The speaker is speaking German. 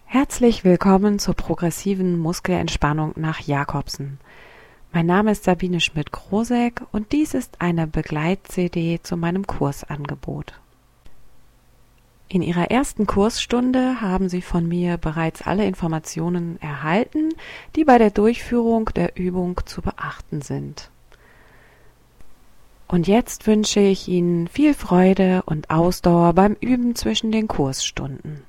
Herzlich willkommen zur progressiven Muskelentspannung nach Jacobsen. Mein Name ist Sabine Schmidt-Krosek und dies ist eine Begleit-CD zu meinem Kursangebot. In Ihrer ersten Kursstunde haben Sie von mir bereits alle Informationen erhalten, die bei der Durchführung der Übung zu beachten sind. Und jetzt wünsche ich Ihnen viel Freude und Ausdauer beim Üben zwischen den Kursstunden.